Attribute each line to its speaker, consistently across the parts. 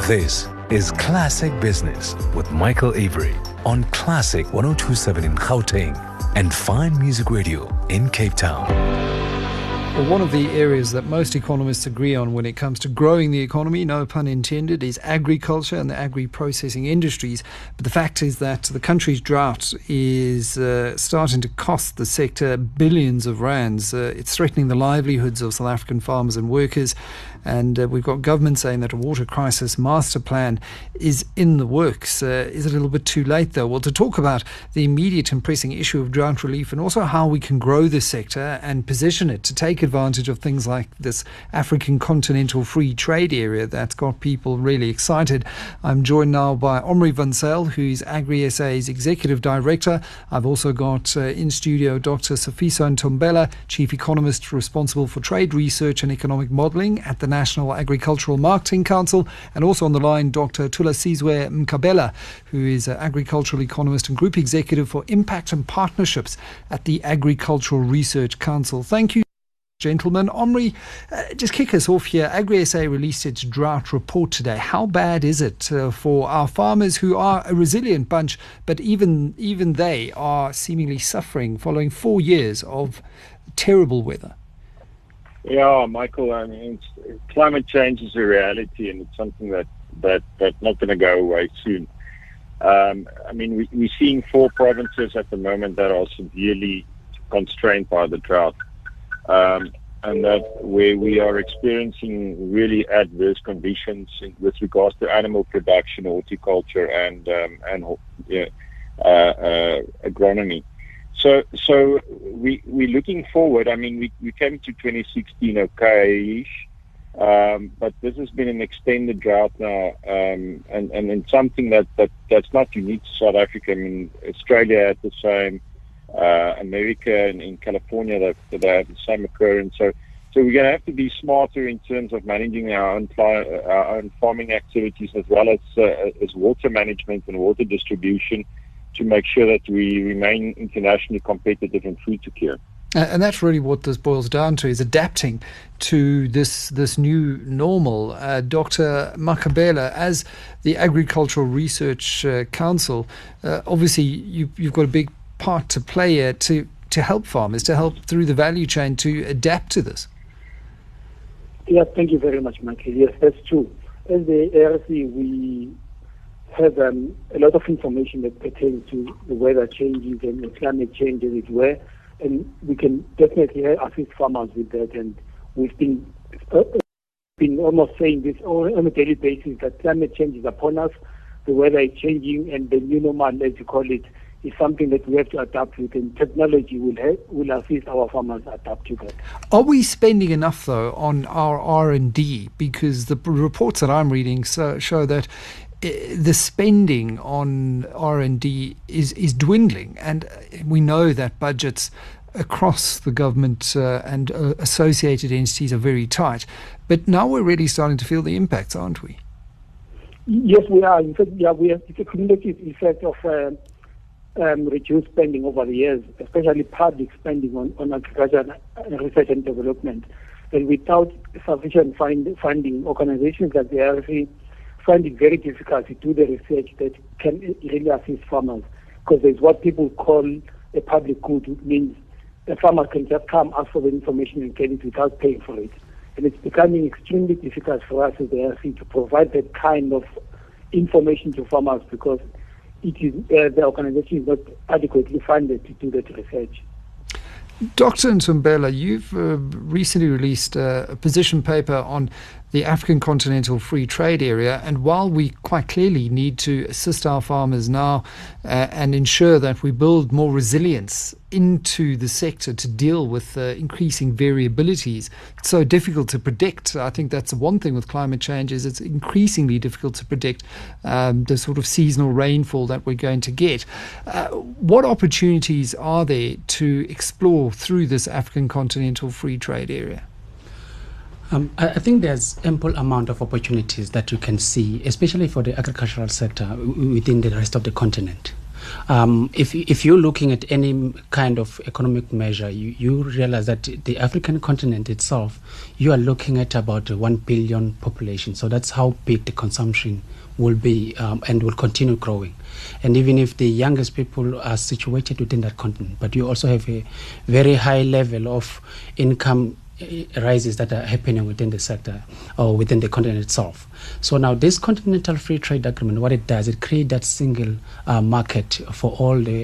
Speaker 1: This is Classic Business with Michael Avery on Classic 102.7 in Gauteng and Fine Music Radio in Cape Town.
Speaker 2: Well, one of the areas that most economists agree on when it comes to growing the economy, no pun intended, is agriculture and the agri-processing industries. But the fact is that the country's drought is starting to cost the sector billions of rands. It's threatening the livelihoods of South African farmers and workers. And we've got government saying that a water crisis master plan is in the works. Is it a little bit too late, though? Well, to talk about the immediate and pressing issue of drought relief and also how we can grow this sector and position it to take advantage of things like this African continental free trade area that's got people really excited, I'm joined now by Omri van Zyl, who's Agri-SA's Executive Director. I've also got in studio Dr. Sifiso Ntombela, Chief Economist responsible for trade research and economic modelling at the National Agricultural Marketing Council, and also on the line Dr. Thulasizwe Mkabela, who is an agricultural economist and group executive for impact and partnerships at the Agricultural Research Council. Thank you, gentlemen. Omri, just kick us off here. Agri-SA released its drought report today. How bad is it for our farmers, who are a resilient bunch, but even they are seemingly suffering following 4 years of terrible weather?
Speaker 3: Yeah, Michael, I mean, climate change is a reality, and it's something that's not going to go away soon. I mean, we're seeing 4 provinces at the moment that are severely constrained by the drought, and that where we are experiencing really adverse conditions with regards to animal production, horticulture, and agronomy. So we're looking forward. I mean, we came to 2016 okay-ish, but this has been an extended drought now, and something that's not unique to South Africa. I mean, Australia had the same, America and in California they have the same occurrence. So we're going to have to be smarter in terms of managing our own farming activities, as well as water management and water distribution, to make sure that we remain internationally competitive in food security.
Speaker 2: And that's really what this boils down to, is adapting to this new normal. Dr. Mkabela, as the Agricultural Research Council, obviously you've got a big part to play here to help farmers, to help through the value chain to adapt to this.
Speaker 4: Yes, thank you very much, Michael. Yes, that's true. As the ARC, we have a lot of information that pertains to the weather changes and the climate change, as it were, and we can definitely assist farmers with that. And we've been almost saying this on a daily basis, that climate change is upon us, the weather is changing, and the new normal, as you call it, is something that we have to adapt with, and technology will assist our farmers adapt to that.
Speaker 2: Are we spending enough, though, on our R&D? Because the reports that I'm reading show that the spending on R&D is dwindling, and we know that budgets across the government and associated entities are very tight. But now we're really starting to feel the impacts, aren't we?
Speaker 4: Yes, we are. In fact, it's a cumulative effect of reduced spending over the years, especially public spending on agriculture and research and development. And without sufficient funding, organizations like the RC find it very difficult to do the research that can really assist farmers, because there's what people call a public good. It means a farmer can just come, ask for the information and get it without paying for it. And it's becoming extremely difficult for us as the RC to provide that kind of information to farmers, because it is the organization is not adequately funded to do that research.
Speaker 2: Dr. Ntombela, you've recently released a position paper on the African Continental Free Trade Area, and while we quite clearly need to assist our farmers now and ensure that we build more resilience into the sector to deal with increasing variabilities, it's so difficult to predict. I think that's one thing with climate change, is it's increasingly difficult to predict the sort of seasonal rainfall that we're going to get. What opportunities are there to explore through this African Continental Free Trade Area?
Speaker 5: I think there's ample amount of opportunities that you can see, especially for the agricultural sector within the rest of the continent. If you're looking at any kind of economic measure, you realize that the African continent itself, you are looking at about 1 billion population. So that's how big the consumption will be and will continue growing. And even if the youngest people are situated within that continent, but you also have a very high level of income rises that are happening within the sector or within the continent itself. So now this Continental Free Trade Agreement, what it does, it creates that single market for all the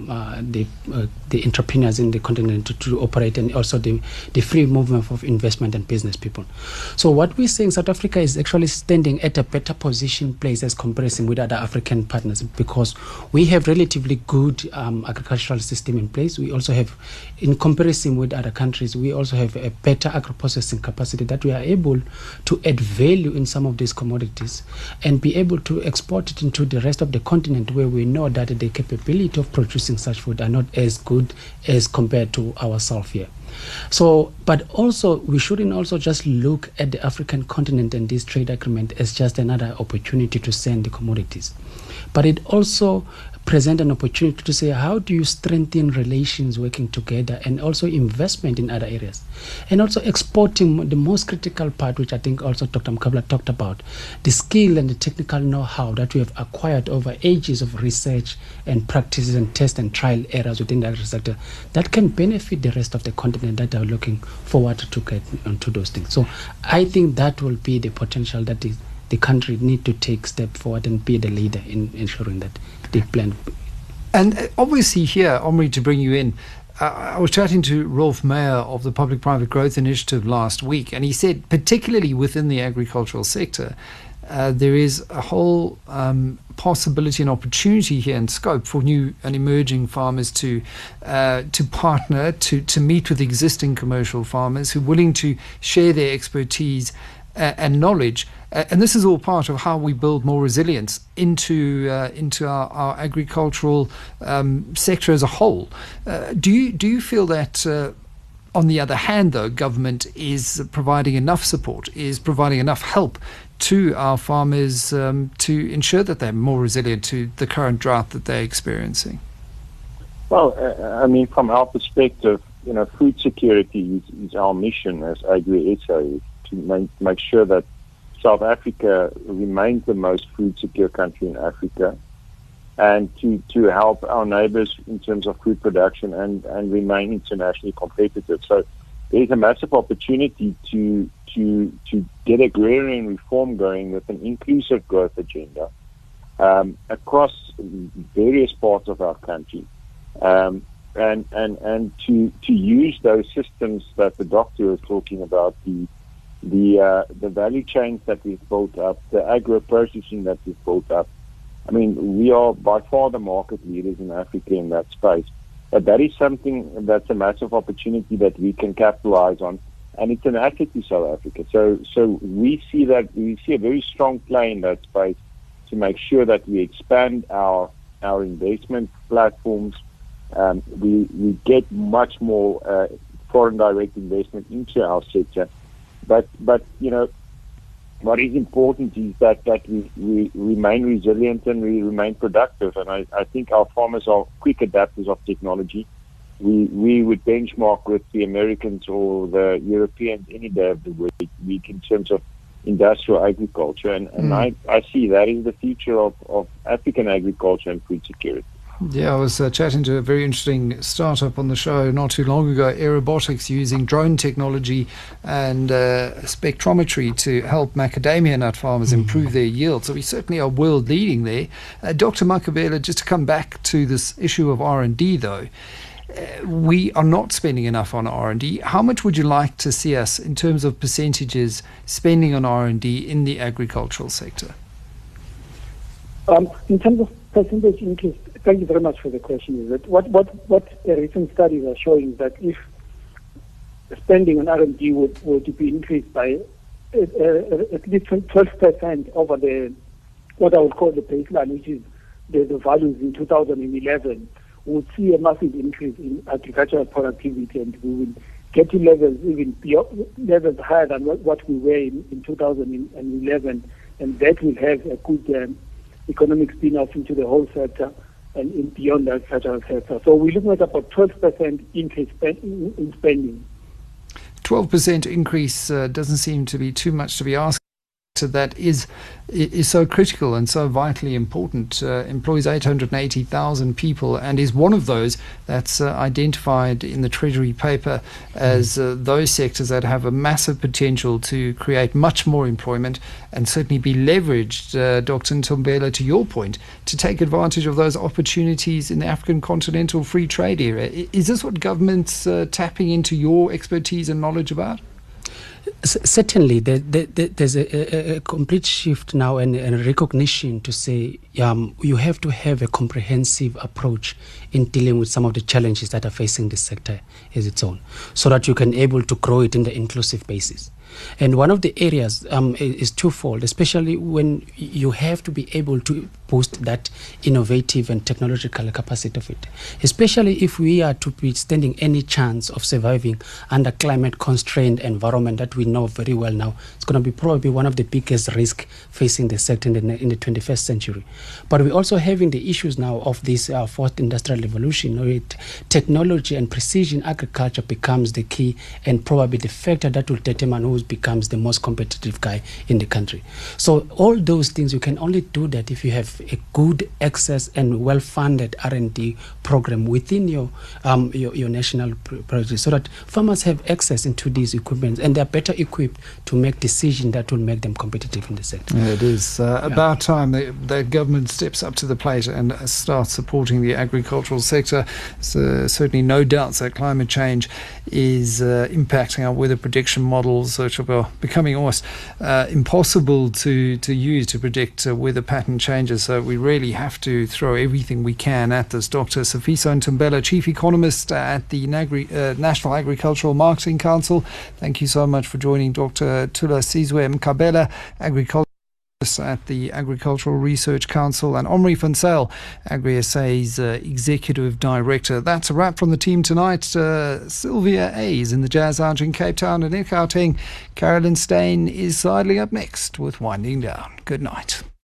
Speaker 5: entrepreneurs in the continent to operate, and also the free movement of investment and business people. So what we're saying, South Africa is actually standing at a better position place as comparison with other African partners, because we have relatively good agricultural system in place. We also have, in comparison with other countries, we also have a better agro-processing capacity that we are able to add value in some of these commodities and be able to export it into the rest of the continent, where we know that the capability of producing such food are not as good as compared to ourselves here. So, but also we shouldn't also just look at the African continent and this trade agreement as just another opportunity to send the commodities, but it also present an opportunity to say, how do you strengthen relations working together, and also investment in other areas, and also exporting the most critical part, which I think also Dr. Mkabla talked about, the skill and the technical know-how that we have acquired over ages of research and practices and test and trial errors within the agriculture sector that can benefit the rest of the continent that are looking forward to get onto those things. So I think that will be the potential that the country need to take step forward and be the leader in ensuring that they plan.
Speaker 2: And obviously here, Omri, to bring you in, I was chatting to Rolf Meyer of the Public-Private Growth Initiative last week, and he said, particularly within the agricultural sector, there is a whole possibility and opportunity here and scope for new and emerging farmers to partner, to meet with existing commercial farmers who are willing to share their expertise and knowledge. And this is all part of how we build more resilience into our agricultural sector as a whole. Do you feel that, on the other hand, though, government is providing enough support, is providing enough help to our farmers to ensure that they're more resilient to the current drought that they're experiencing?
Speaker 3: Well, I mean, from our perspective, food security is our mission as Agri-SA, to make sure that South Africa remains the most food secure country in Africa, and to help our neighbors in terms of food production and remain internationally competitive. So there's a massive opportunity to get agrarian reform going with an inclusive growth agenda across various parts of our country, and to use those systems that the doctor was talking about, the value chains that we've built up, the agro-processing that we've built up. I mean, we are by far the market leaders in Africa in that space. But that is something that's a massive opportunity that we can capitalize on, and it's an asset to South Africa. So we see a very strong play in that space to make sure that we expand our investment platforms. We get much more foreign direct investment into our sector. But what is important is that we remain resilient and we remain productive. And I think our farmers are quick adapters of technology. We would benchmark with the Americans or the Europeans any day of the week in terms of industrial agriculture. And I see that is the future of African agriculture and food security.
Speaker 2: Yeah, I was chatting to a very interesting startup on the show not too long ago, Aerobotics, using drone technology and spectrometry to help macadamia nut farmers improve their yield. So we certainly are world leading there. Dr. Makabela, just to come back to this issue of R&D though, we are not spending enough on R&D. How much would you like to see us, in terms of percentages, spending on R&D in the agricultural sector?
Speaker 4: In terms of percentage increase, thank you very much for the question. Is that what recent studies are showing is that if spending on R&D were to be increased by at least 12% over what I would call the baseline, which is the values in 2011, we would see a massive increase in agricultural productivity, and we will get to levels even beyond, levels higher than what we were in 2011, and that will have a good economic spin-off into the whole sector. and beyond the agricultural sector. So we're looking at about 12% increase in spending.
Speaker 2: 12% increase doesn't seem to be too much to be asked. That is so critical and so vitally important. Employs 880,000 people and is one of those that's identified in the Treasury paper as those sectors that have a massive potential to create much more employment and certainly be leveraged, Dr. Ntombela, to your point, to take advantage of those opportunities in the African continental free trade area. Is this what government's tapping into your expertise and knowledge about?
Speaker 5: Certainly, there's a complete shift now and a recognition to say you have to have a comprehensive approach in dealing with some of the challenges that are facing this sector as its own, so that you can able to grow it in the inclusive basis. And one of the areas is twofold, especially when you have to be able to boost that innovative and technological capacity of it, especially if we are to be standing any chance of surviving under climate-constrained environment that we know very well now. It's going to be probably one of the biggest risks facing the sector in the 21st century. But we're also having the issues now of this fourth industrial revolution, where technology and precision agriculture becomes the key and probably the factor that will determine who becomes the most competitive guy in the country. So all those things, you can only do that if you have a good access and well-funded R&D program within your national project, so that farmers have access into these equipment and they're better equipped to make decisions that will make them competitive in the sector.
Speaker 2: Yeah, it is about time the government steps up to the plate and starts supporting the agricultural sector. So certainly no doubts that climate change is impacting our weather prediction models, which are becoming almost impossible to use to predict weather pattern changes. So we really have to throw everything we can at this. Dr. Sifiso Ntombela, Chief Economist at the National Agricultural Marketing Council. Thank you so much for joining. Dr. Thulasizwe Mkhabela, Agriculture at the Agricultural Research Council, and Omri van Zyl, AgriSA's Executive Director. That's a wrap from the team tonight. Sylvia A is in the Jazz Lounge in Cape Town, and in Gauteng, Carolyn Steyn is sidling up next with Winding Down. Good night.